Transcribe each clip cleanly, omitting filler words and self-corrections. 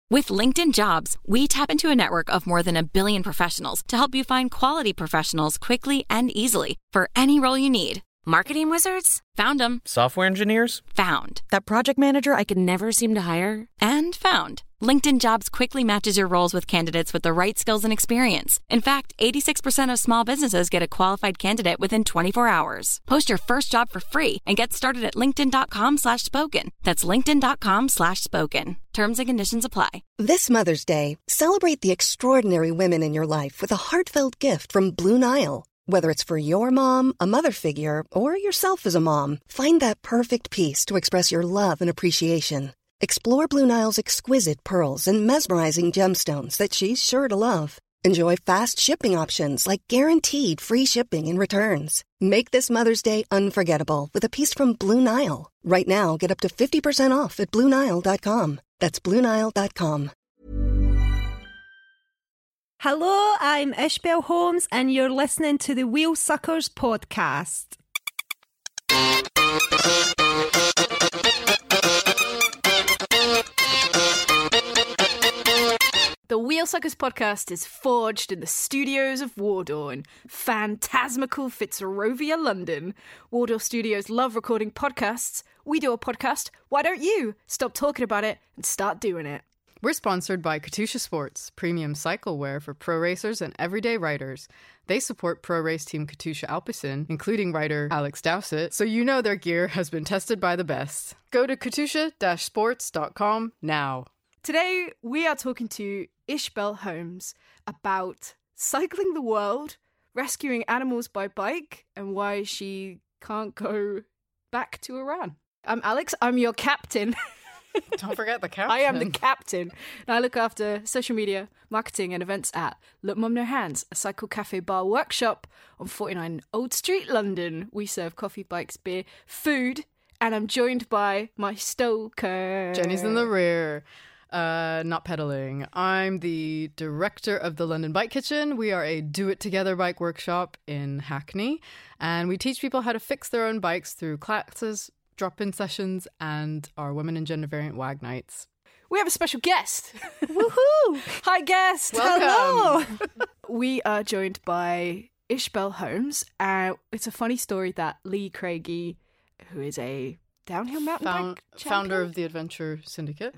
With LinkedIn Jobs, we tap into a network of more than 1 billion professionals to help you find quality professionals quickly and easily for any role you need. Marketing wizards? Found them. Software engineers? Found. That project manager I could never seem to hire? And found. LinkedIn Jobs quickly matches your roles with candidates with the right skills and experience. In fact, 86% of small businesses get a qualified candidate within 24 hours. Post your first job for free and get started at linkedin.com/spoken. That's linkedin.com/spoken. Terms and conditions apply. This Mother's Day, celebrate the extraordinary women in your life with a heartfelt gift from Blue Nile. Whether it's for your mom, a mother figure, or yourself as a mom, find that perfect piece to express your love and appreciation. Explore Blue Nile's exquisite pearls and mesmerizing gemstones that she's sure to love. Enjoy fast shipping options like guaranteed free shipping and returns. Make this Mother's Day unforgettable with a piece from Blue Nile. Right now, get up to 50% off at BlueNile.com. That's BlueNile.com. Hello, I'm Ishbel Holmes, and you're listening to the Wheel Suckers podcast. The Wheel Suckers podcast is forged in the studios of Wardour in phantasmical Fitzrovia, London. Wardour Studios love recording podcasts. We do a podcast. Why don't you stop talking about it and start doing it? We're sponsored by Katusha Sports, premium cycle wear for pro racers and everyday riders. They support pro race team Katusha Alpecin, including rider Alex Dowsett, so you know their gear has been tested by the best. Go to katusha-sports.com now. Today, we are talking to Ishbel Holmes about cycling the world, rescuing animals by bike, and why she can't go back to Iran. I'm Alex, I'm your captain. Don't forget the captain. I am the captain, and I look after social media, marketing, and events at Look Mum No Hands, a cycle cafe bar workshop on 49 Old Street, London. We serve coffee, bikes, beer, food, and I'm joined by my stoker. Jenny's in the rear, not pedaling. I'm the director of the London Bike Kitchen. We are a do-it-together bike workshop in Hackney, and we teach people how to fix their own bikes through classes, drop-in sessions, and our women and gender variant WAG nights. We have a special guest. Woohoo! Hi, guest. Welcome. Hello! We are joined by Ishbel Holmes. It's a funny story that Lee Craigie, who is a downhill mountain bike founder of the Adventure Syndicate.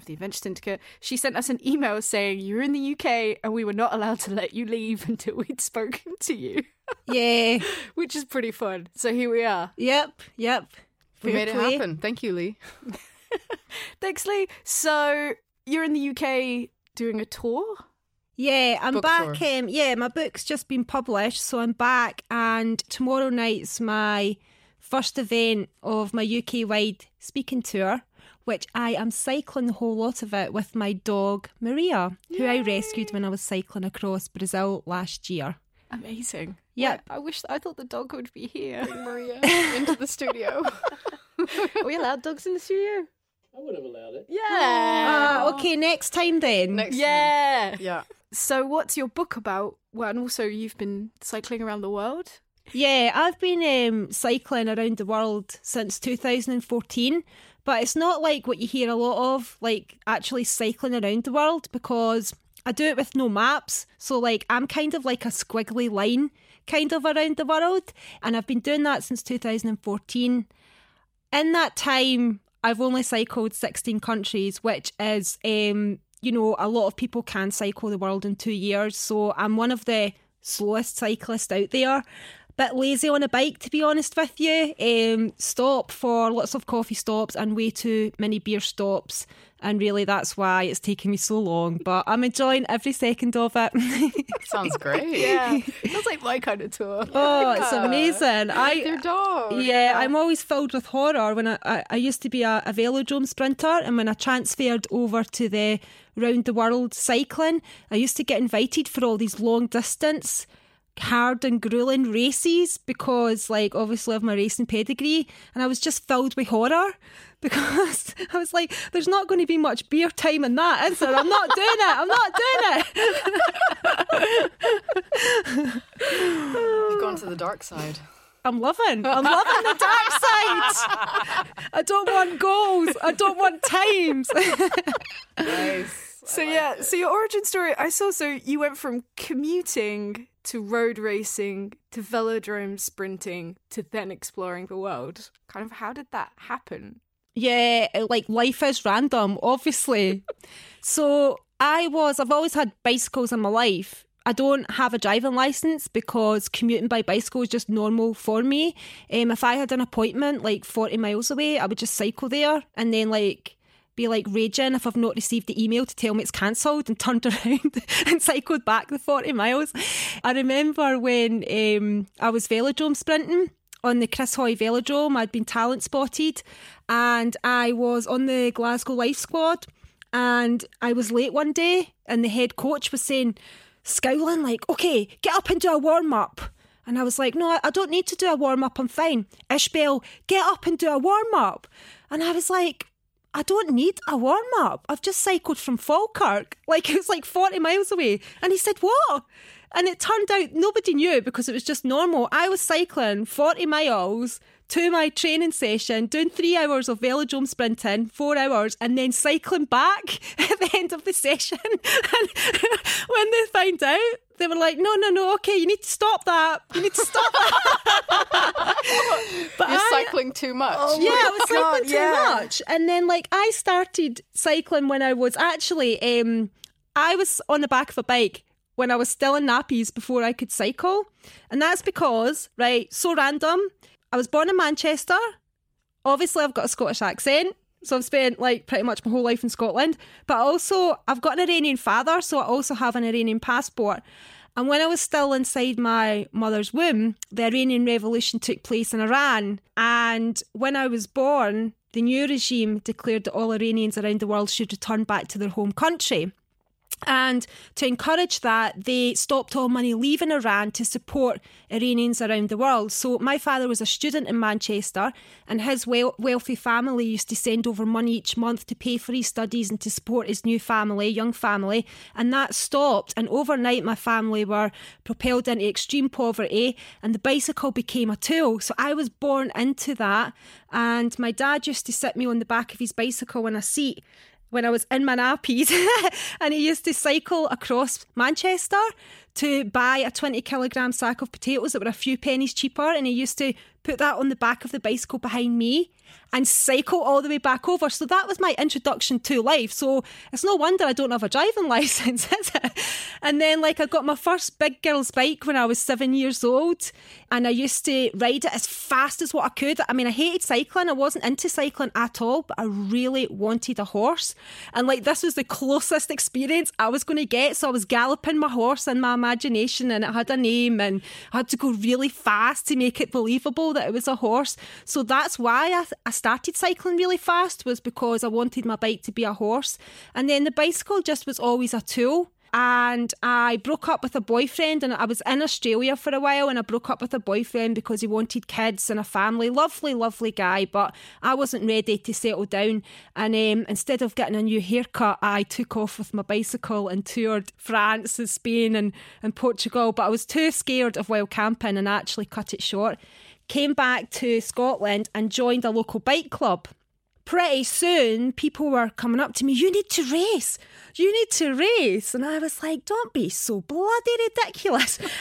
She sent us an email saying you're in the UK and we were not allowed to let you leave until we'd spoken to you. Yeah. Which is pretty fun. So here we are. Yep. We made it happen. Thank you, Lee. Thanks, Lee. So you're in the UK doing a tour? Yeah, I'm Book back. tour. My book's just been published, so I'm back, and tomorrow night's my first event of my UK-wide speaking tour, which I am cycling the whole lot of it with my dog, Maria, who I rescued when I was cycling across Brazil last year. Amazing. Yep. I thought the dog would be here. Bring Maria into the studio. Are we allowed dogs in the studio? I would have allowed it. Yeah. Okay, next time then. Yeah. Yeah. So what's your book about? Well, and also you've been cycling around the world? Yeah, I've been cycling around the world since 2014, but it's not like what you hear a lot of, like actually cycling around the world, because I do it with no maps. So like I'm kind of like a squiggly line kind of around the world, and I've been doing that since 2014. In that time, I've only cycled 16 countries, which is, a lot of people can cycle the world in 2 years. So I'm one of the slowest cyclists out there. Bit lazy on a bike, to be honest with you. Stop for lots of coffee stops and way too many beer stops. And really, that's why it's taken me so long. But I'm enjoying every second of it. Sounds great. Yeah. Sounds like my kind of tour. Oh, it's amazing. Your dog. Yeah, I'm always filled with horror. When I used to be a velodrome sprinter, and when I transferred over to the round the world cycling, I used to get invited for all these long distance, hard and grueling races because, like, obviously of my racing pedigree, and I was just filled with horror because I was like, there's not going to be much beer time in that, is there? I'm not doing it. You've gone to the dark side. I'm loving the dark side. I don't want goals. I don't want times. Nice. So so your origin story, I saw, so you went from commuting to road racing to velodrome sprinting to then exploring the world. Kind of, how did that happen? Yeah, like life is random, obviously. So I've always had bicycles in my life. I don't have a driving licence because commuting by bicycle is just normal for me. If I had an appointment like 40 miles away, I would just cycle there and then be raging if I've not received the email to tell me it's cancelled, and turned around and cycled back the 40 miles. I remember when I was velodrome sprinting on the Chris Hoy Velodrome. I'd been talent spotted and I was on the Glasgow Life Squad, and I was late one day and the head coach was saying, scowling like, okay, get up and do a warm-up. And I was like, no, I don't need to do a warm-up, I'm fine. Ishbel, get up and do a warm-up. And I was like, I don't need a warm-up. I've just cycled from Falkirk. It was 40 miles away. And he said, what? And it turned out nobody knew because it was just normal. I was cycling 40 miles to my training session, doing 3 hours of velodrome sprinting, 4 hours, and then cycling back at the end of the session. And when they found out, they were like, no, okay, you need to stop that. You need to stop that. But you're cycling too much. Oh yeah, I was cycling too much. And then I started cycling when I was actually, I was on the back of a bike when I was still in nappies before I could cycle. And that's because, so random, I was born in Manchester. Obviously, I've got a Scottish accent. So I've spent pretty much my whole life in Scotland. But also, I've got an Iranian father, so I also have an Iranian passport. And when I was still inside my mother's womb, the Iranian Revolution took place in Iran. And when I was born, the new regime declared that all Iranians around the world should return back to their home country. And to encourage that, they stopped all money leaving Iran to support Iranians around the world. So my father was a student in Manchester, and his wealthy family used to send over money each month to pay for his studies and to support his new family, young family. And that stopped. And overnight, my family were propelled into extreme poverty, and the bicycle became a tool. So I was born into that. And my dad used to sit me on the back of his bicycle in a seat when I was in my nappies, and he used to cycle across Manchester to buy a 20 kilogram sack of potatoes that were a few pennies cheaper, and he used to put that on the back of the bicycle behind me and cycle all the way back over. So that was my introduction to life. So it's no wonder I don't have a driving licence, is it? And then I got my first big girl's bike when I was 7 years old, and I used to ride it as fast as what I could. I mean, I hated cycling. I wasn't into cycling at all, but I really wanted a horse. And this was the closest experience I was going to get. So I was galloping my horse in my imagination, and it had a name, and I had to go really fast to make it believable that it was a horse. So that's why I started cycling really fast, was because I wanted my bike to be a horse. And then the bicycle just was always a tool. And I broke up with a boyfriend, and I was in Australia for a while, and I broke up with a boyfriend because he wanted kids and a family. Lovely, lovely guy, but I wasn't ready to settle down. And instead of getting a new haircut, I took off with my bicycle and toured France and Spain and Portugal. But I was too scared of wild camping and actually cut it short. Came back to Scotland and joined a local bike club. Pretty soon, people were coming up to me, you need to race. You need to race. And I was like, don't be so bloody ridiculous. And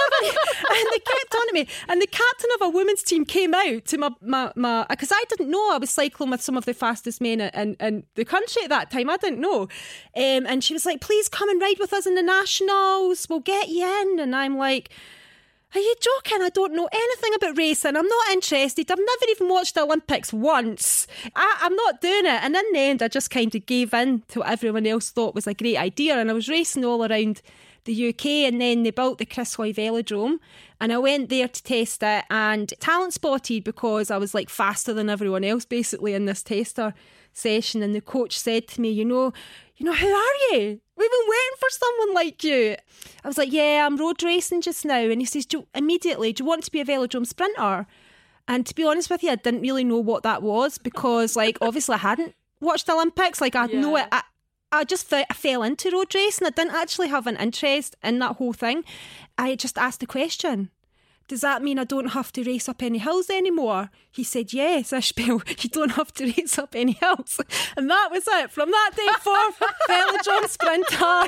they kept on at me. And the captain of a women's team came out to my because I didn't know I was cycling with some of the fastest men in the country at that time. I didn't know. And she was like, please come and ride with us in the Nationals. We'll get you in. And I'm like, are you joking? I don't know anything about racing. I'm not interested. I've never even watched the Olympics once. I'm not doing it. And in the end, I just kind of gave in to what everyone else thought was a great idea. And I was racing all around the UK, and then they built the Chris Hoy Velodrome, and I went there to test it, and talent spotted because I was faster than everyone else basically in this tester session. And the coach said to me, you know, who are you? We've been waiting for someone like you. I was like, yeah, I'm road racing just now. And he says, immediately, do you want to be a velodrome sprinter? And to be honest with you, I didn't really know what that was because, obviously I hadn't watched the Olympics. I had no it. I just I fell into road racing. I didn't actually have an interest in that whole thing. I just asked the question, does that mean I don't have to race up any hills anymore? He said, yes, Ishbel, you don't have to race up any hills. And that was it. From that day forth, Velodrome sprinter.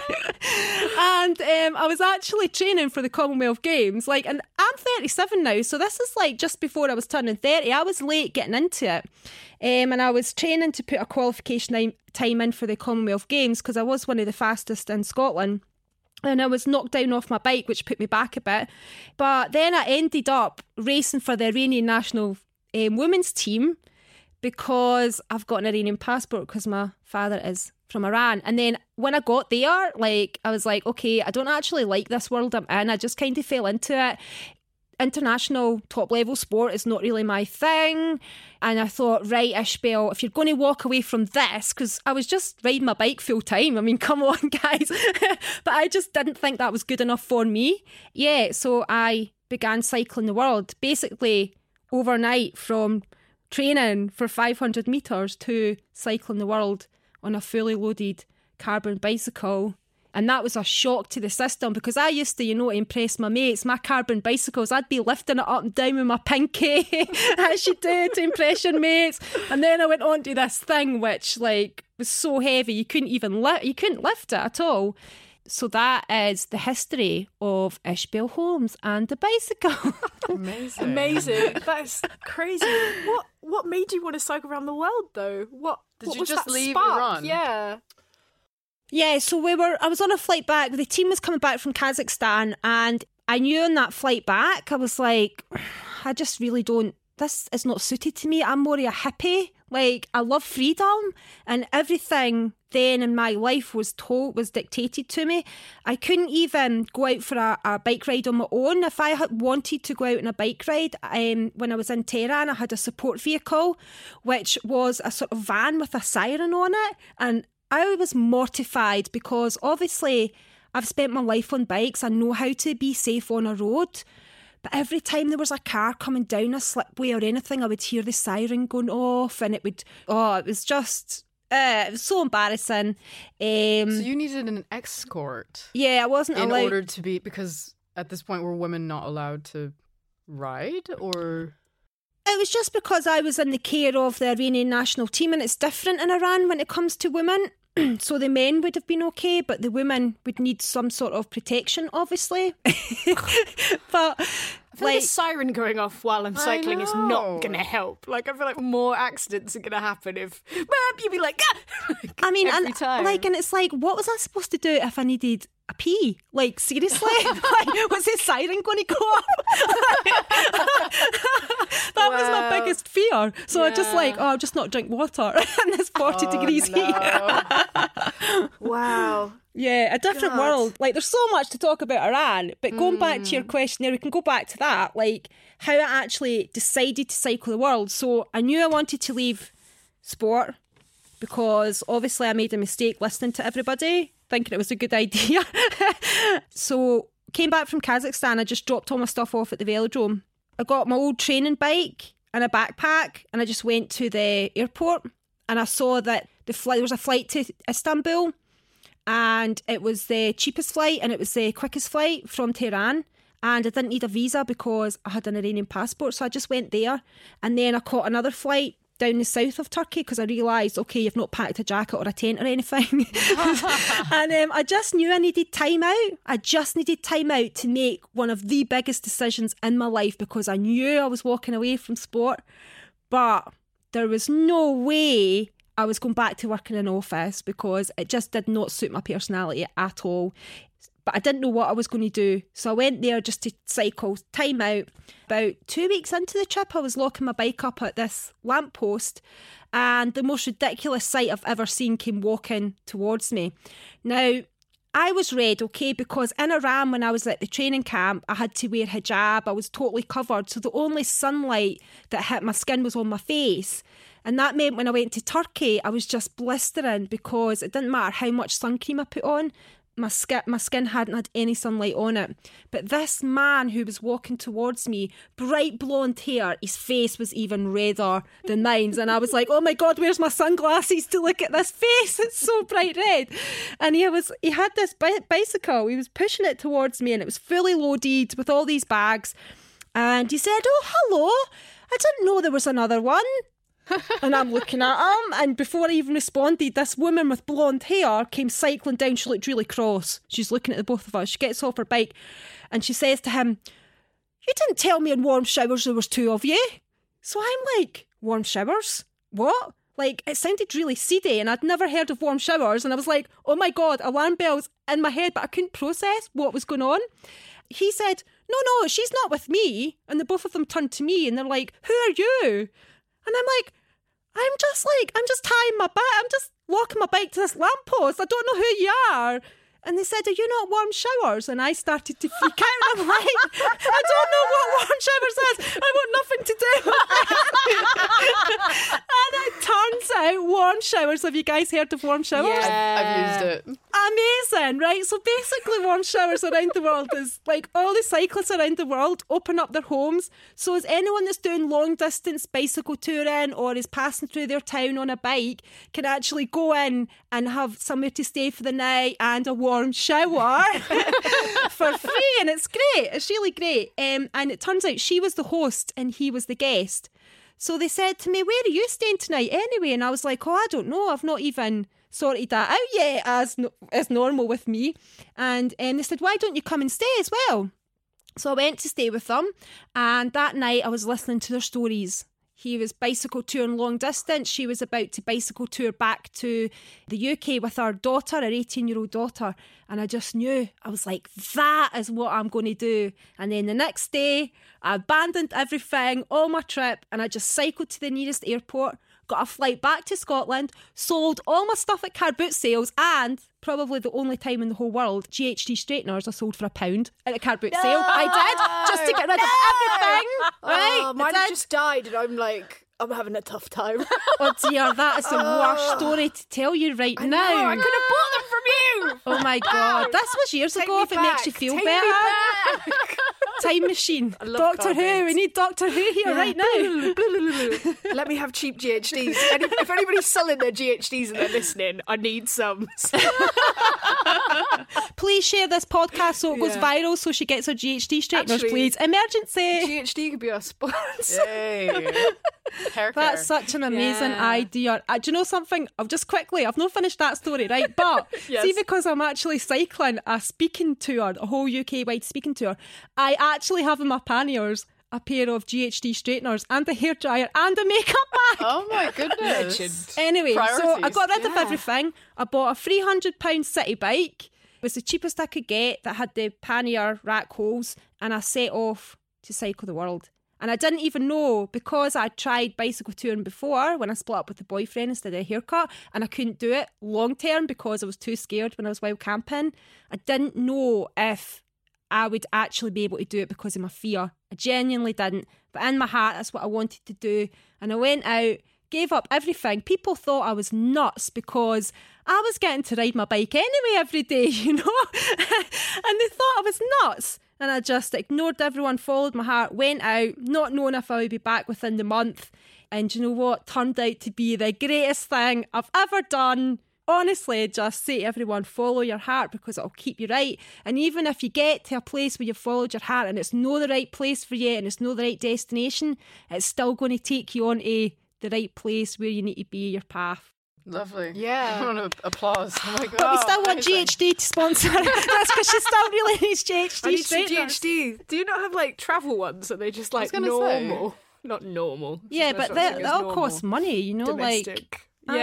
And I was actually training for the Commonwealth Games. And I'm 37 now, so this is just before I was turning 30. I was late getting into it. And I was training to put a qualification time in for the Commonwealth Games because I was one of the fastest in Scotland. And I was knocked down off my bike, which put me back a bit. But then I ended up racing for the Iranian national women's team because I've got an Iranian passport because my father is from Iran. And then when I got there, I was like, okay, I don't actually like this world I'm in. I just kind of fell into it. International top level sport is not really my thing. And I thought, right, Ishbel, if you're going to walk away from this, because I was just riding my bike full time. I mean, come on, guys. But I just didn't think that was good enough for me. Yeah, so I began cycling the world, basically overnight from training for 500 metres to cycling the world on a fully loaded carbon bicycle. And that was a shock to the system because I used to, impress my mates. My carbon bicycles, I'd be lifting it up and down with my pinky, as you do, to impress your mates. And then I went on to this thing which, was so heavy you couldn't even you couldn't lift it at all. So that is the history of Ishbel Holmes and the bicycle. Amazing. That's crazy. What made you want to cycle around the world, though? What you was just that leave spark? Iran? Yeah. Yeah, so I was on a flight back. The team was coming back from Kazakhstan, and I knew on that flight back, I was like, I just really don't, this is not suited to me. I'm more of a hippie. I love freedom, and everything then in my life was dictated to me. I couldn't even go out for a bike ride on my own. If I had wanted to go out on a bike ride, when I was in Tehran, I had a support vehicle, which was a sort of van with a siren on it, and I was mortified because obviously I've spent my life on bikes. I know how to be safe on a road. But every time there was a car coming down a slipway or anything, I would hear the siren going off and it was just, it was so embarrassing. So you needed an escort. Yeah, I wasn't allowed. In order to be, because at this point were women not allowed to ride or... It was just because I was in the care of the Iranian national team, and it's different in Iran when it comes to women. So the men would have been okay, but the women would need some sort of protection, obviously. But I feel like a siren going off while I'm cycling is not going to help. I feel like more accidents are going to happen if you'd be like, ah! I mean, every time. And it's like, what was I supposed to do if I needed a pee? Seriously? Was the siren going to go off? That was my biggest fear. So I just I'll just not drink water in this 40 degrees heat. Wow. Yeah, a different world. There's so much to talk about Iran, but going back to your question there, we can go back to that, how I actually decided to cycle the world. So I knew I wanted to leave sport because obviously I made a mistake listening to everybody, thinking it was a good idea. So came back from Kazakhstan, I just dropped all my stuff off at the velodrome. I got my old training bike and a backpack and I just went to the airport and I saw that there was a flight to Istanbul. And it was the cheapest flight and it was the quickest flight from Tehran. And I didn't need a visa because I had an Iranian passport. So I just went there. And then I caught another flight down the south of Turkey because I realised, okay, you've not packed a jacket or a tent or anything. And I just knew I needed time out. I just needed time out to make one of the biggest decisions in my life because I knew I was walking away from sport. But there was no way I was going back to work in an office because it just did not suit my personality at all. But I didn't know what I was going to do. So I went there just to cycle, time out. About 2 weeks into the trip, I was locking my bike up at this lamppost and the most ridiculous sight I've ever seen came walking towards me. Now, I was red, okay, because in Iran, when I was at the training camp, I had to wear hijab. I was totally covered. So the only sunlight that hit my skin was on my face. And that meant when I went to Turkey, I was just blistering because it didn't matter how much sun cream I put on. My skin hadn't had any sunlight on it. But this man who was walking towards me, bright blonde hair, his face was even redder than mine. And I was like, oh my God, where's my sunglasses to look at this face? It's so bright red. And he had this bicycle. He was pushing it towards me and it was fully loaded with all these bags. And he said, "Oh, hello. I didn't know there was another one." And I'm looking at him, and before I even responded, this woman with blonde hair came cycling down. She looked really cross. She's looking at the both of us. She gets off her bike and she says to him, "You didn't tell me in Warm Showers there was 2 of you." So I'm like, "Warm Showers? What?" Like, it sounded really seedy, and I'd never heard of Warm Showers, and I was like, oh my God, alarm bells in my head, but I couldn't process what was going on. He said, no, she's not with me. And the both of them turned to me and they're like, "Who are you?" And I'm like, I'm just tying my bike. I'm just walking my bike to this lamppost. I don't know who you are. And they said, "Are you not Warm Showers?" And I started to freak out. I'm like, I don't know what Warm Showers is. I want nothing to do with it. And it turns out Warm Showers, have you guys heard of Warm Showers? I've used it. Amazing, right? So basically Warm Showers around the world is like all the cyclists around the world open up their homes. So as anyone that's doing long distance bicycle touring or is passing through their town on a bike can actually go in and have somewhere to stay for the night and a warm shower for free. And it's great. It's really great. And it turns out she was the host and he was the guest. So they said to me, "Where are you staying tonight anyway?" And I was like, "Oh, I don't know. I've not even sorted that out yet as normal with me." And they said, "Why don't you come and stay as well?" So I went to stay with them. And that night I was listening to their stories. He was bicycle touring long distance. She was about to bicycle tour back to the UK with her daughter, her 18-year-old daughter. And I just knew, I was like, that is what I'm going to do. And then the next day, I abandoned everything, all my trip, and I just cycled to the nearest airport, got a flight back to Scotland, sold all my stuff at car boot sales, and probably the only time in the whole world, GHD straighteners I sold for £1 at a car boot sale. I did, just to get rid of everything. Right? Mine just died, and I'm like, I'm having a tough time. Oh dear, that is the worst story to tell you right now. I could have bought them from you. Oh my God, this was years ago. If it makes you feel better. Time machine. Doctor Who. We need Doctor Who here right now. Let me have cheap GHDs. If anybody's selling their GHDs and they're listening, I need some. Please share this podcast so it goes viral so she gets her GHD straighteners, please. Emergency. GHD could be our sponsor. Yay. That's such an amazing idea. Do you know something? I've not finished that story, right? But see, because I'm actually cycling a speaking tour, a whole UK-wide speaking tour, I actually have in my panniers a pair of GHD straighteners and a hairdryer and a makeup bag. Oh my goodness. Anyway, so I Priorities. got rid of everything. I bought a £300 city bike. It was the cheapest I could get that had the pannier rack holes, and I set off to cycle the world. And I didn't even know, because I'd tried bicycle touring before when I split up with the boyfriend instead of a haircut, and I couldn't do it long term because I was too scared when I was wild camping. I didn't know if I would actually be able to do it because of my fear. I genuinely didn't. But in my heart, that's what I wanted to do. And I went out, gave up everything. People thought I was nuts because I was getting to ride my bike anyway every day, you know? And they thought I was nuts. And I just ignored everyone, followed my heart, went out, not knowing if I would be back within the month. And you know what? Turned out to be the greatest thing I've ever done. Honestly, just say to everyone, follow your heart because it'll keep you right. And even if you get to a place where you've followed your heart and it's not the right place for you and it's not the right destination, it's still going to take you on to the right place where you need to be, your path. Lovely. Yeah. I want to applause. Oh my God. But we still want GHD to sponsor. That's because she still really needs GHD. I need some straighteners. GHD. Do you not have like travel ones? Are they just like gonna normal? Not normal. Yeah, but that all costs money, you know, Domestic.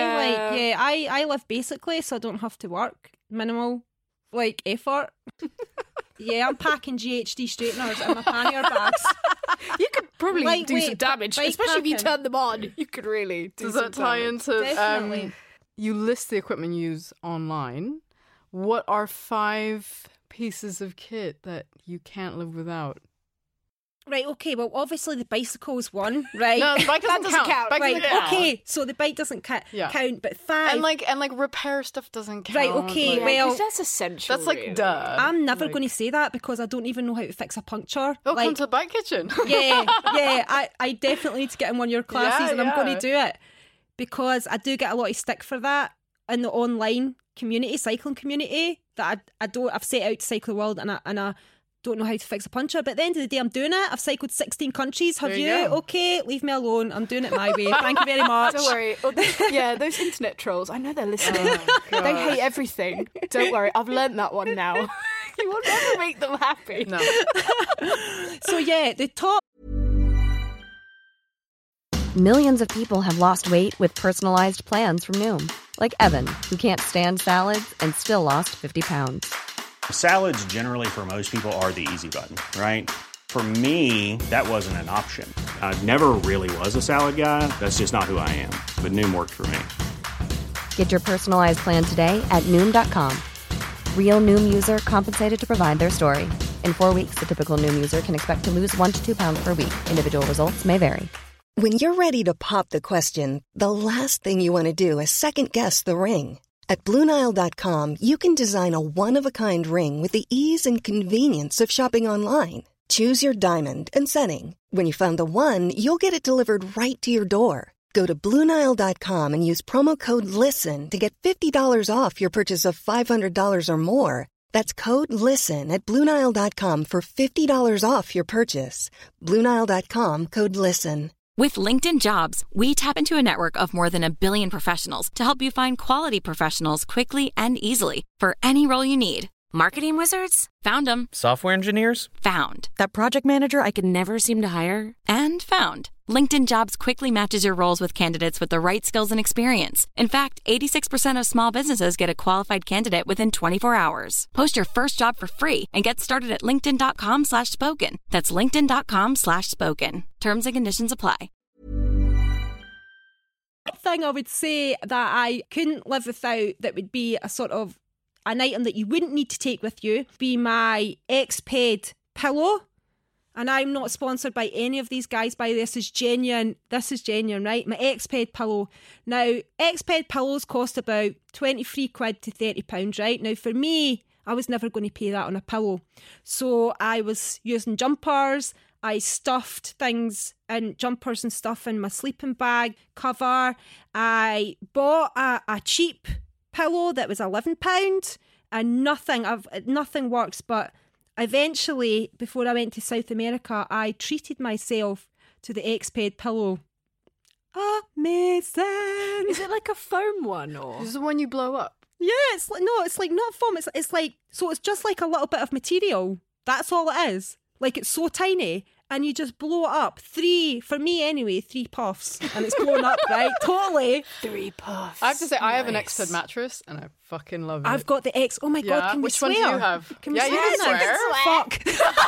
I live basically, so I don't have to work. Minimal, like, effort. Yeah, I'm packing GHD straighteners in my pannier bags. You could probably do Lightweight some damage, bike especially if you packing. turn them on. You could really do Does some that tie damage. into Definitely. you list the equipment you use online? What are 5 pieces of kit that you can't live without? Right, okay, well, obviously the bicycle is one, right? No, the bike doesn't count. Bike Right, doesn't count. okay, so the bike doesn't count, but 5. And like repair stuff doesn't count. Right, okay, like- well, 'Cause that's essential. that's like really. duh. I'm never Like- going to say that because I don't even know how to fix a puncture. Welcome Like, to the bike kitchen. yeah, I definitely need to get in one of your classes, Yeah, and I'm going yeah. to do it because I do get a lot of stick for that in the online community, cycling community. That I've set out to cycle the world, and I don't know how to fix a puncture. But at the end of the day, I'm doing it. I've cycled 16 countries. Have There you? you go. Okay, leave me alone. I'm doing it my way. Thank you very much. Don't worry. Those internet trolls, I know they're listening. They hate everything. Don't worry, I've learnt that one now. You will never make them happy. No. So yeah, the top. Millions of people have lost weight with personalized plans from Noom. Like Evan, who can't stand salads and still lost 50 pounds. Salads generally for most people are the easy button, right? For me, that wasn't an option. I never really was a salad guy. That's just not who I am. But Noom worked for me. Get your personalized plan today at Noom.com. Real Noom user compensated to provide their story. In 4 weeks, the typical Noom user can expect to lose 1 to 2 pounds per week. Individual results may vary. When you're ready to pop the question, the last thing you want to do is second-guess the ring. At BlueNile.com, you can design a one-of-a-kind ring with the ease and convenience of shopping online. Choose your diamond and setting. When you find the one, you'll get it delivered right to your door. Go to BlueNile.com and use promo code LISTEN to get $50 off your purchase of $500 or more. That's code LISTEN at BlueNile.com for $50 off your purchase. BlueNile.com, code LISTEN. With LinkedIn Jobs, we tap into a network of more than 1 billion professionals to help you find quality professionals quickly and easily for any role you need. Marketing wizards? Found them. Software engineers? Found. That project manager I could never seem to hire? And found. LinkedIn Jobs quickly matches your roles with candidates with the right skills and experience. In fact, 86% of small businesses get a qualified candidate within 24 hours. Post your first job for free and get started at linkedin.com/spoken. That's linkedin.com/spoken. Terms and conditions apply. Thing I would say that I couldn't live without, that would be a sort of an item that you wouldn't need to take with you, be my Exped pillow. And I'm not sponsored by any of these guys, by this is genuine, right? My Exped pillow. Now, Exped pillows cost about 23 quid to £30, right? Now, for me, I was never going to pay that on a pillow. So I was using jumpers. I stuffed things and jumpers and stuff in my sleeping bag cover. I bought a cheap pillow that was £11 and nothing works. But eventually, before I went to South America, I treated myself to the Exped pillow. Amazing. Is it like a foam one or? This is the one you blow up. Yeah, it's like not foam. It's like, so it's just like a little bit of material. That's all it is. Like, it's so tiny. And you just blow it up. 3 puffs. And it's blown up, right? Totally. 3 puffs. I have to say, I have an Nice. Exped mattress and I fucking love it. I've got the X. Oh my God, can we Which swear? one do you have? Can we Yeah, you swear? can swear. Fuck.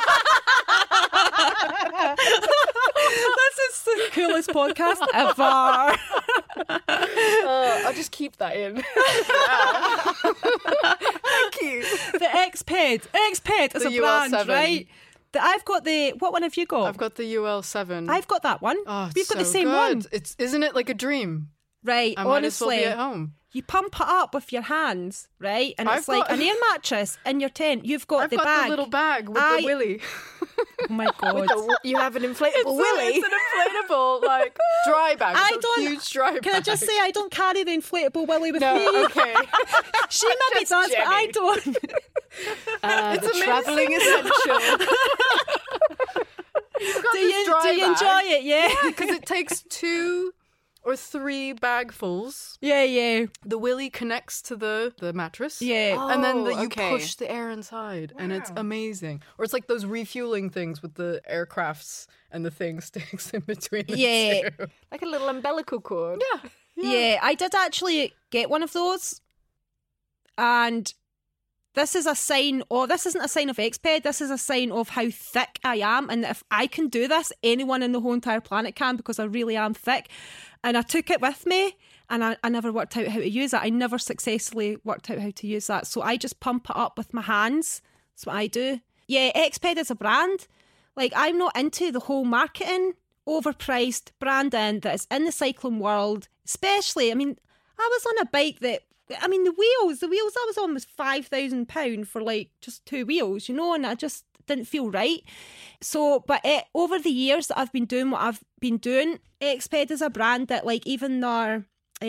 This is the coolest podcast ever. I'll just keep that in. Thank you. The Exped is The a brand, UL7. right? I've got the, what one have you got? I've got the UL7. I've got that one. Oh, We've got the so same good. one. Isn't it like a dream? Right, I might as well honestly. be at home. You pump it up with your hands, right? And I've it's like got- an air mattress in your tent. You've got I've the got bag. the little bag with I- the willy. Oh my God. You have an inflatable willy. It's an inflatable, like, dry bag. I It's a don't. huge dry bag. Can I just say I don't carry the inflatable willy with No, me? okay. She maybe Just does, but I Jenny. don't. The travelling essential. Do you enjoy it? Yeah. Because it takes 2 or 3 bagfuls. Yeah. The willy connects to the mattress. Yeah. And then you okay. push the air inside, and it's amazing. Or it's like those refueling things with the aircrafts and the thing sticks in between the Yeah. two. Like a little umbilical cord. Yeah, I did actually get one of those. And this is a sign, this isn't a sign of Exped, this is a sign of how thick I am. And if I can do this, anyone in the whole entire planet can, because I really am thick. And I took it with me, and I never worked out how to use it. I never successfully worked out how to use that. So I just pump it up with my hands. That's what I do. Yeah, Exped is a brand. Like, I'm not into the whole marketing, overpriced branding that is in the cycling world. Especially, I mean, I was on a bike that, I mean, the wheels I was on was £5,000 for like just 2 wheels, you know, and I just didn't feel right. So, but over the years that I've been doing what I've been doing, Exped is a brand that, like, even their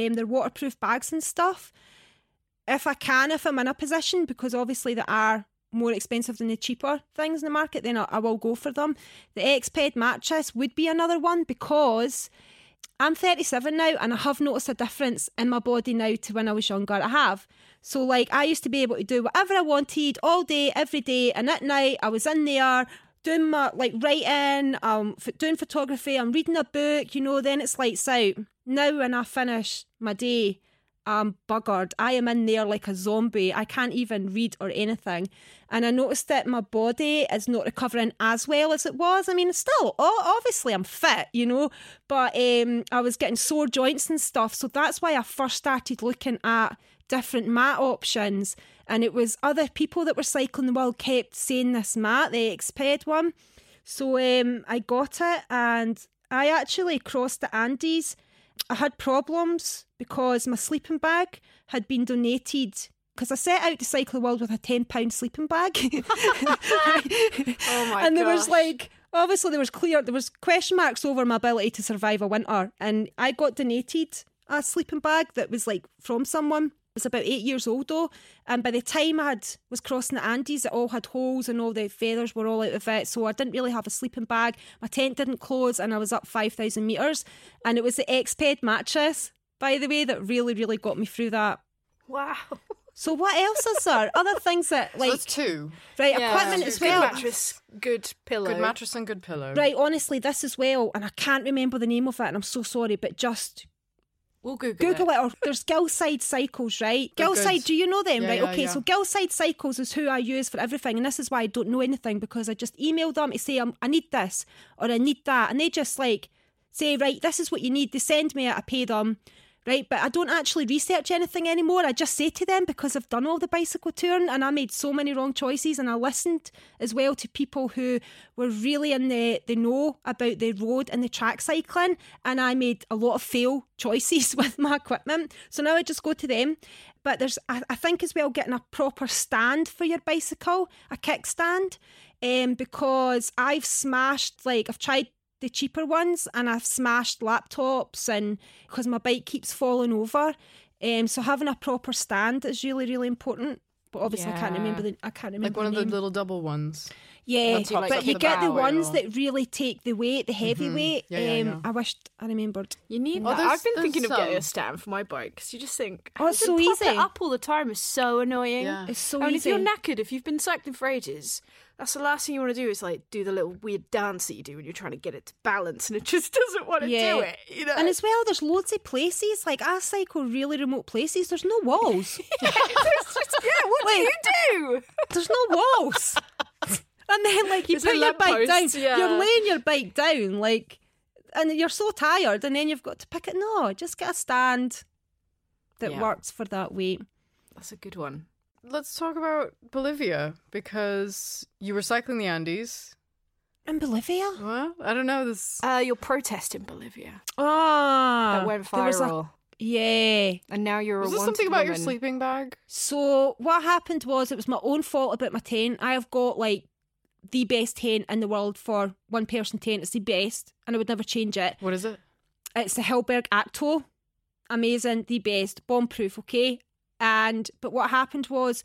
waterproof bags and stuff, if I'm in a position, because obviously there are more expensive than the cheaper things in the market, then I will go for them. The Exped mattress would be another one because I'm 37 now and I have noticed a difference in my body now to when I was younger. I have. So like I used to be able to do whatever I wanted all day, every day, and at night I was in there doing my like writing, doing photography, I'm reading a book, you know, then it's lights out. Now when I finish my day, I'm buggered. I am in there like a zombie. I can't even read or anything. And I noticed that my body is not recovering as well as it was. I mean, still, obviously I'm fit, you know, but I was getting sore joints and stuff. So that's why I first started looking at different mat options. And it was other people that were cycling the world kept saying this mat, the Exped one. So I got it and I actually crossed the Andes. I had problems because my sleeping bag had been donated because I set out to cycle the world with a £10 sleeping bag. Oh my And there gosh. was like, obviously there was question marks over my ability to survive a winter. And I got donated a sleeping bag that was like from someone. It was about 8 years old though. And by the time I was crossing the Andes, it all had holes and all the feathers were all out of it. So I didn't really have a sleeping bag. My tent didn't close and I was up 5,000 metres. And it was the Exped mattress, by the way, that really, really got me through that. Wow. So what else is there? Other things that like... So that's two. Right, Yeah. equipment as Good well. mattress, good pillow. Good mattress and good pillow. Right, honestly, this as well, and I can't remember the name of it, and I'm so sorry, but just We'll Google Google it. Or there's Gillside Cycles, right? They're Gillside, good. do you know them? Yeah, Right, yeah, okay, yeah. so Gillside Cycles is who I use for everything, and this is why I don't know anything, because I just email them to say I need this, or I need that, and they just like say, right, this is what you need. They send me it, I pay them. Right, but I don't actually research anything anymore. I just say to them, because I've done all the bicycle touring and I made so many wrong choices, and I listened as well to people who were really in the know about the road and the track cycling, and I made a lot of fail choices with my equipment. So now I just go to them. But there's, I think as well, getting a proper stand for your bicycle, a kickstand, because I've smashed, like I've tried the cheaper ones and I've smashed laptops and because my bike keeps falling over. So having a proper stand is really, really important. But obviously I can't remember the Like one of name. the little double ones. Yeah, Ones you, like, but up you the get the bow ones or- that really take the weight, the heavy weight. Yeah. I wished I remembered. You need Oh, that. there's- I've been thinking of there's getting a some. stand for my bike because you just think, Oh, it's having so to prop easy. it up all the time is so annoying. Yeah. It's so I mean, easy. if you're knackered, if you've been cycling for ages, that's the last thing you want to do is like do the little weird dance that you do when you're trying to get it to balance, and it just doesn't want to Yeah. do it. You know, And as well, there's loads of places. Like I cycle really remote places. There's no walls. It's just, what do you do? There's no walls. And then, like, you There's a put your bike down, lamppost, yeah. you're laying your bike down, like, and you're so tired, and then you've got to pick it. No, just get a stand that Yeah. works for that weight. That's a good one. Let's talk about Bolivia, because you were cycling the Andes. In Bolivia? Well, I don't know this. Your protest in Bolivia Ah, that went there was viral, yeah. and now you're Was a this wanted something about your woman. sleeping bag? So what happened was it was my own fault about my tent. I have got like the best tent in the world for one person tent. It's the best, and I would never change it. What is it? It's the Hellberg Acto. Amazing, the best, bomb proof, okay? But what happened was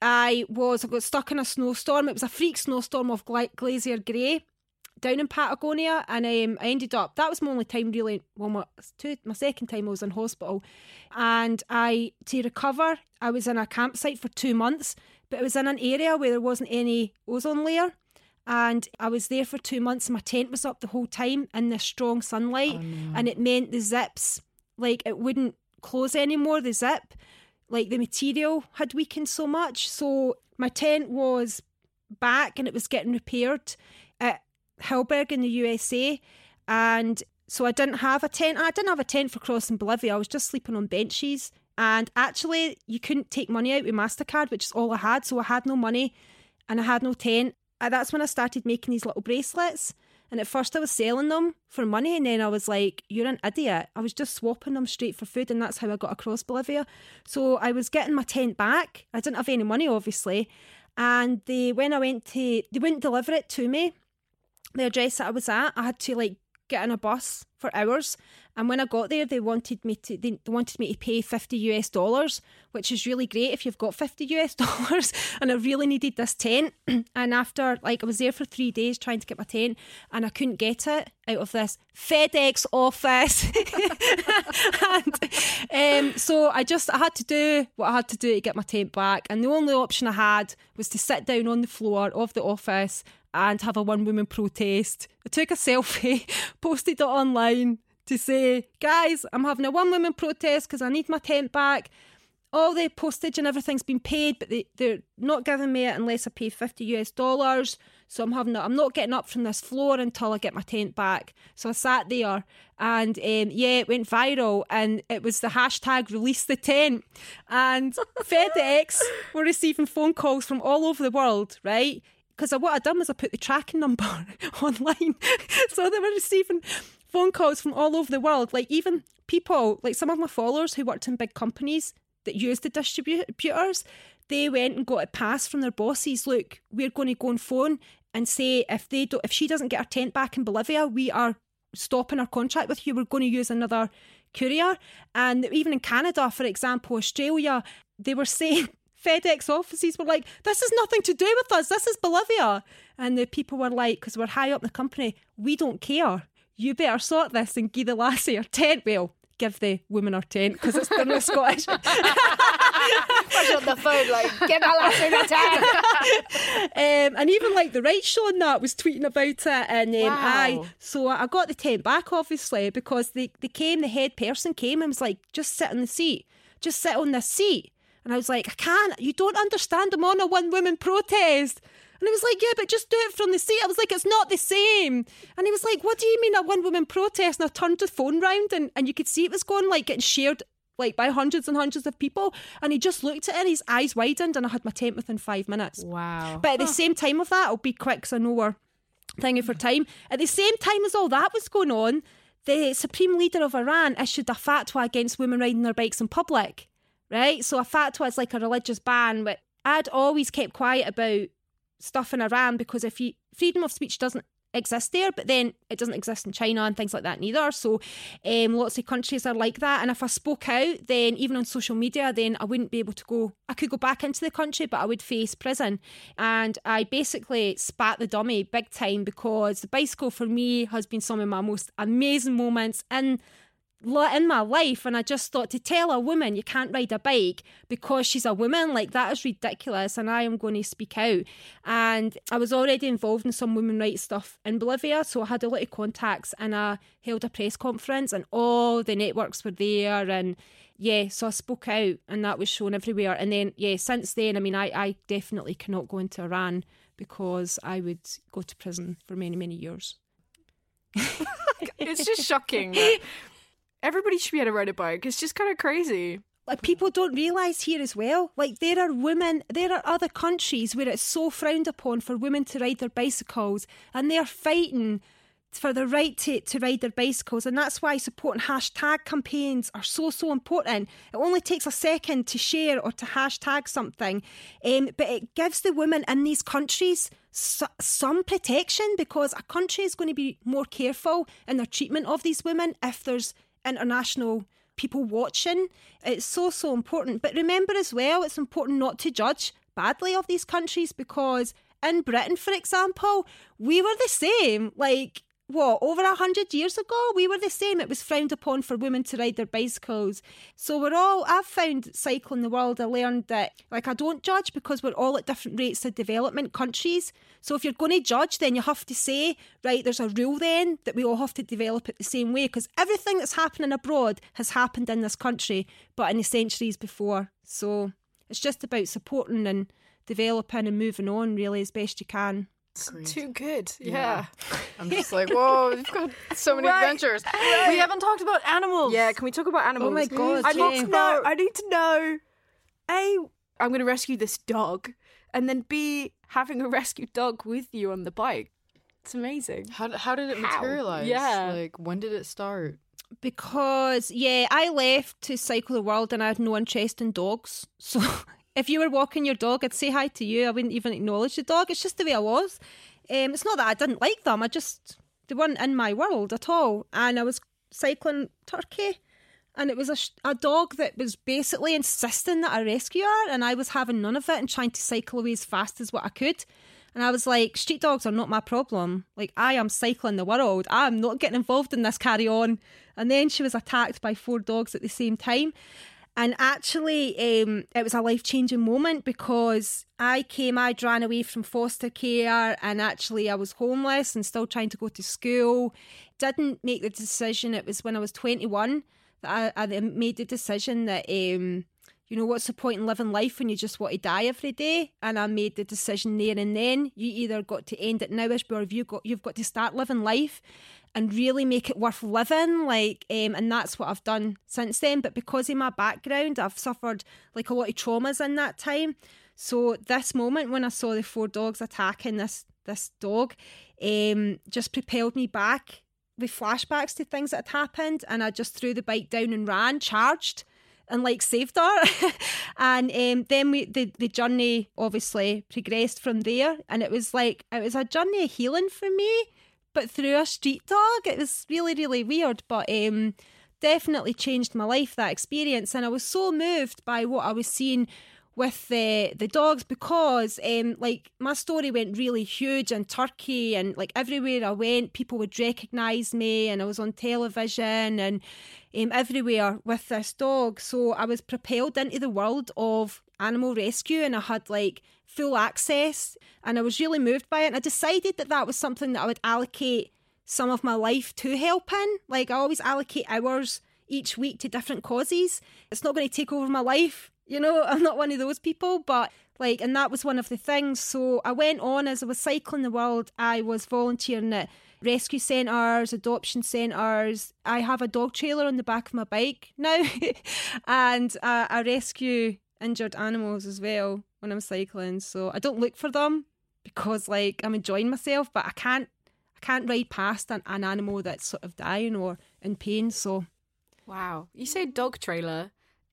I got stuck in a snowstorm. It was a freak snowstorm of glacier grey down in Patagonia, and I ended up, that was my only time really, well, my second time I was in hospital, and to recover, I was in a campsite for 2 months, but it was in an area where there wasn't any ozone layer. And I was there for 2 months, and my tent was up the whole time in the strong sunlight, and it meant the zips, like it wouldn't close anymore, the zip, like the material had weakened so much. So my tent was back and it was getting repaired at Hellberg in the USA, and so I didn't have a tent. I didn't have a tent for crossing Bolivia. I was just sleeping on benches, and actually you couldn't take money out with MasterCard, which is all I had, so I had no money and I had no tent. And that's when I started making these little bracelets. And at first I was selling them for money, and then I was like, you're an idiot. I was just swapping them straight for food, and that's how I got across Bolivia. So I was getting my tent back. I didn't have any money, obviously. And they wouldn't deliver it to me, the address that I was at. I had to like get in a bus for hours. And when I got there, they wanted me to pay $50, which is really great if you've got $50. And I really needed this tent. And after, I was there for 3 days trying to get my tent, and I couldn't get it out of this FedEx office. And so I had to do what I had to do to get my tent back. And the only option I had was to sit down on the floor of the office and have a one-woman protest. I took a selfie, posted it online to say, guys, I'm having a one-woman protest because I need my tent back. All the postage and everything's been paid, but they're not giving me it unless I pay $50. So I'm not getting up from this floor until I get my tent back. So I sat there, and it went viral, and it was the hashtag release the tent. And FedEx were receiving phone calls from all over the world, right? Because what I'd done was I put the tracking number online. So they were receiving phone calls from all over the world. Even people, some of my followers who worked in big companies that used the distributors, they went and got it passed from their bosses. Look, we're going to go on phone and say if she doesn't get her tent back in Bolivia, we are stopping our contract with you. We're going to use another courier. And even in Canada, for example, Australia, they were saying FedEx offices were like, this has nothing to do with us. This is Bolivia. And the people were like, because we're high up in the company, we don't care. You better sort this and give the lassie her tent. Well, give the woman her tent, because they're not Scottish. Push on the phone, give that lassie her tent. And even the Right Show and that was tweeting about it. And wow. So I got the tent back, obviously, because the head person came and was like, just sit in the seat. Just sit on this seat. And I was like, I can't. You don't understand. I'm on a one-woman protest. And he was like, yeah, but just do it from the seat. I was like, it's not the same. And he was like, what do you mean a one-woman protest? And I turned the phone round, and you could see it was going, getting shared, by hundreds and hundreds of people. And he just looked at it, and his eyes widened, and I had my tent within 5 minutes. Wow. But at the same time of that, I'll be quick because I know we're thinking for time. At the same time as all that was going on, the Supreme Leader of Iran issued a fatwa against women riding their bikes in public. Right? So a fatwa is like a religious ban, but I'd always kept quiet about stuff in Iran because freedom of speech doesn't exist there, but then it doesn't exist in China and things like that neither. So lots of countries are like that. And if I spoke out, then even on social media, then I wouldn't be able to go. I could go back into the country, but I would face prison. And I basically spat the dummy big time, because the bicycle for me has been some of my most amazing moments in my life. And I just thought, to tell a woman you can't ride a bike because she's a woman, that is ridiculous, and I am going to speak out. And I was already involved in some women rights stuff in Bolivia, so I had a lot of contacts, and I held a press conference, and all the networks were there, and so I spoke out, and that was shown everywhere. And then since then, I definitely cannot go into Iran, because I would go to prison for many, many years. It's just shocking. Everybody should be able to ride a bike. It's just kind of crazy. People don't realise here as well, there are other countries where it's so frowned upon for women to ride their bicycles, and they're fighting for the right to ride their bicycles. And that's why supporting hashtag campaigns are so important. It only takes a second to share or to hashtag something, but it gives the women in these countries some protection, because a country is going to be more careful in their treatment of these women if there's international people watching. It's so important. But remember as well, it's important not to judge badly of these countries, because in Britain, for example, we were the same. Over 100 years ago, we were the same. It was frowned upon for women to ride their bicycles. So I've found cycling the world, I learned that, I don't judge, because we're all at different rates of development countries. So if you're going to judge, then you have to say, right, there's a rule then that we all have to develop it the same way, because everything that's happening abroad has happened in this country, but in the centuries before. So it's just about supporting and developing and moving on, really, as best you can. It's too good. Yeah. I'm just whoa, we've got so many adventures. Right. We haven't talked about animals. Yeah, can we talk about animals? Oh my God. I need to know. A, I'm going to rescue this dog. And then B, having a rescued dog with you on the bike. It's amazing. How did it materialize? Yeah. When did it start? Because, I left to cycle the world and I had no interest in dogs. So if you were walking your dog, I'd say hi to you. I wouldn't even acknowledge the dog. It's just the way I was. It's not that I didn't like them. I just they weren't in my world at all. And I was cycling Turkey, and it was a dog that was basically insisting that I rescue her, and I was having none of it and trying to cycle away as fast as what I could. And I was like, street dogs are not my problem. Like, I am cycling the world. I'm not getting involved in this, carry on. And then she was attacked by 4 dogs at the same time. And actually, it was a life-changing moment because I'd ran away from foster care, and actually I was homeless and still trying to go to school. Didn't make the decision. It was when I was 21 that I made the decision that, what's the point in living life when you just want to die every day? And I made the decision there and then. You either got to end it nowish, or you've got to start living life and really make it worth living, and that's what I've done since then. But because of my background, I've suffered like a lot of traumas in that time. So this moment when I saw the 4 dogs attacking this dog, just propelled me back with flashbacks to things that had happened, and I just threw the bike down and ran, charged, and saved her. And then the journey obviously progressed from there, and it was a journey of healing for me, but through a street dog. It was really, really weird, but definitely changed my life, that experience. And I was so moved by what I was seeing with the dogs, because my story went really huge in Turkey, and everywhere I went people would recognise me, and I was on television and everywhere with this dog. So I was propelled into the world of animal rescue, and I had full access, and I was really moved by it, and I decided that was something that I would allocate some of my life to helping. I always allocate hours each week to different causes. It's not going to take over my life. I'm not one of those people, but and that was one of the things. So I went on, as I was cycling the world, I was volunteering at rescue centres, adoption centres. I have a dog trailer on the back of my bike now, and I rescue injured animals as well when I'm cycling. So I don't look for them because I'm enjoying myself, but I can't ride past an animal that's sort of dying or in pain. So wow, you say dog trailer.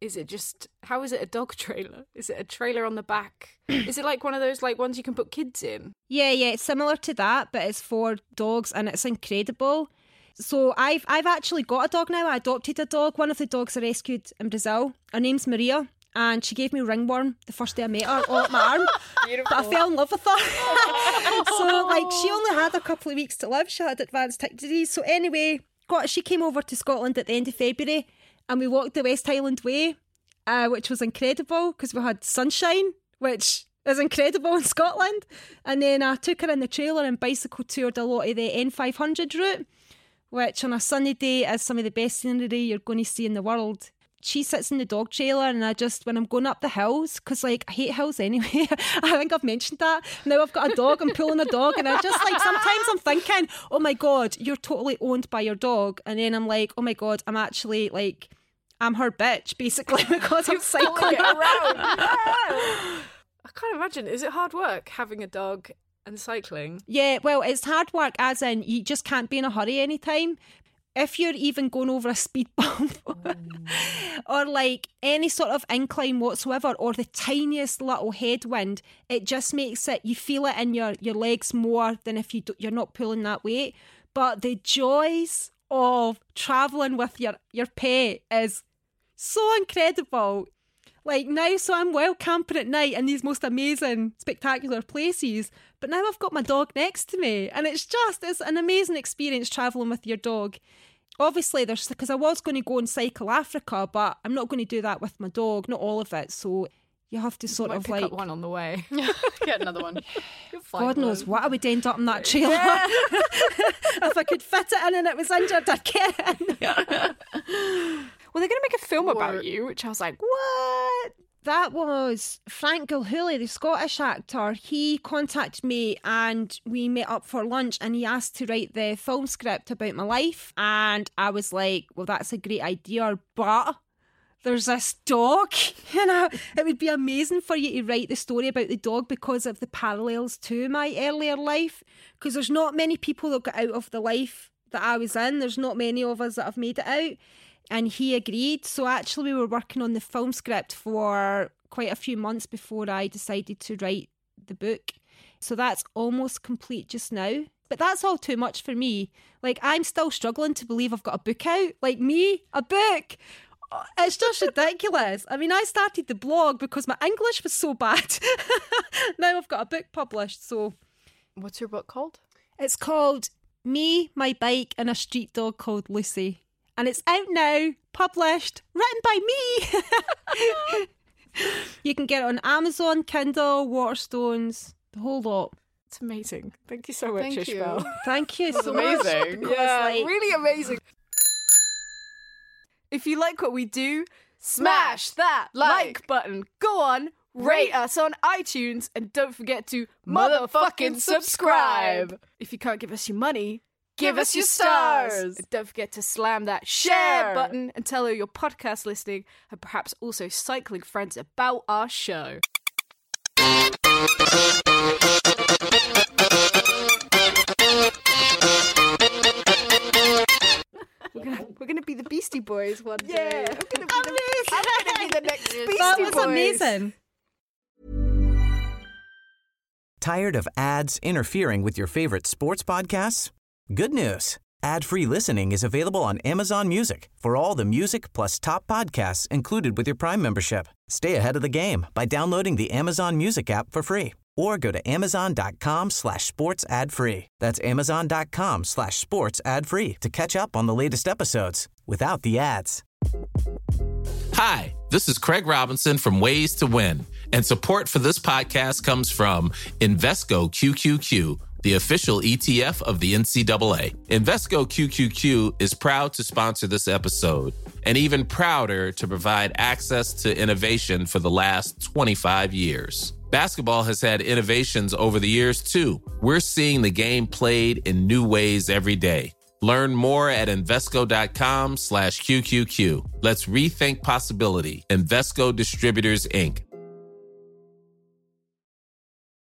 How is it a dog trailer? Is it a trailer on the back? Is it one of those ones you can put kids in? Yeah, it's similar to that, but it's for dogs, and it's incredible. So I've actually got a dog now. I adopted a dog. One of the dogs I rescued in Brazil. Her name's Maria, and she gave me ringworm the first day I met her all up my arm. Beautiful. But I fell in love with her. So she only had a couple of weeks to live. She had advanced tick disease. So anyway, she came over to Scotland at the end of February, and we walked the West Highland Way, which was incredible because we had sunshine, which is incredible in Scotland. And then I took her in the trailer and bicycle toured a lot of the N500 route, which on a sunny day is some of the best scenery you're going to see in the world. She sits in the dog trailer, and I just, when I'm going up the hills, because I hate hills anyway, I think I've mentioned that. Now I've got a dog, I'm pulling a dog, and I just sometimes I'm thinking, oh my God, you're totally owned by your dog. And then I'm like, oh my God, I'm actually I'm her bitch, basically, because I'm cycling around. I can't imagine. Is it hard work having a dog and cycling? Yeah, well, it's hard work as in you just can't be in a hurry anytime. If you're even going over a speed bump or any sort of incline whatsoever, or the tiniest little headwind, it just makes it, you feel it in your legs more than if you're not pulling that weight. But the joys of travelling with your pet is so incredible. Now, so I'm wild camping at night in these most amazing, spectacular places, but now I've got my dog next to me, and it's an amazing experience travelling with your dog. Obviously, because I was going to go and cycle Africa, but I'm not going to do that with my dog, not all of it, so you have to sort of pick up one on the way. Get another one. God knows what I would end up in that trailer. Yeah. If I could fit it in and it was injured, I'd get it in. Well, they're going to make a film about you, which I was like, what? That was Frank Gilhooly, the Scottish actor. He contacted me and we met up for lunch, and he asked to write the film script about my life. And I was like, well, that's a great idea, but there's this dog. It would be amazing for you to write the story about the dog because of the parallels to my earlier life. Because there's not many people that got out of the life that I was in. There's not many of us that have made it out. And he agreed. So actually we were working on the film script for quite a few months before I decided to write the book. So that's almost complete just now. but that's all too much for me. Like, I'm still struggling to believe I've got a book out. Like, me, a book. It's just ridiculous. I mean, I started the blog because my English was so bad. Now I've got a book published, so... What's your book called? It's called Me, My Bike, and a Street Dog Called Lucy. And it's out now, published, written by me. You can get it on Amazon, Kindle, Waterstones, the whole lot. It's amazing. Thank you so much, Thank you. Ishbel. Thank you so amazing. much. Yeah, really amazing. If you like what we do, smash that like button. Go on, rate us on iTunes, and don't forget to motherfucking subscribe. If you can't give us your money, give us your stars. And don't forget to slam that share button and tell all your podcast listening and perhaps also cycling friends about our show. We're gonna be the Beastie Boys one day. I'm gonna be the next Beastie Boys. That was amazing. Tired of ads interfering with your favorite sports podcasts? Good news. Ad-free listening is available on Amazon Music for all the music plus top podcasts included with your Prime membership. Stay ahead of the game by downloading the Amazon Music app for free or go to amazon.com/sports ad free. That's amazon.com/sports ad free to catch up on the latest episodes without the ads. Hi, this is Craig Robinson from Ways to Win, and support for this podcast comes from Invesco QQQ, the official ETF of the NCAA. Invesco QQQ is proud to sponsor this episode, and even prouder to provide access to innovation for the last 25 years. Basketball has had innovations over the years, too. We're seeing the game played in new ways every day. Learn more at Invesco.com/QQQ. Let's rethink possibility. Invesco Distributors, Inc.